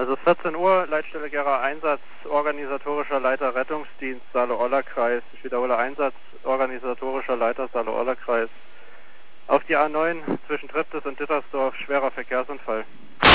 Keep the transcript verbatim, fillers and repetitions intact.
Also vierzehn Uhr, Leitstelle Gera Einsatz, organisatorischer Leiter Rettungsdienst Saale-Orla-Kreis. Ich wiederhole, Einsatz, organisatorischer Leiter Saale-Orla-Kreis. Auf die A neun zwischen Treptow und Dittersdorf, schwerer Verkehrsunfall.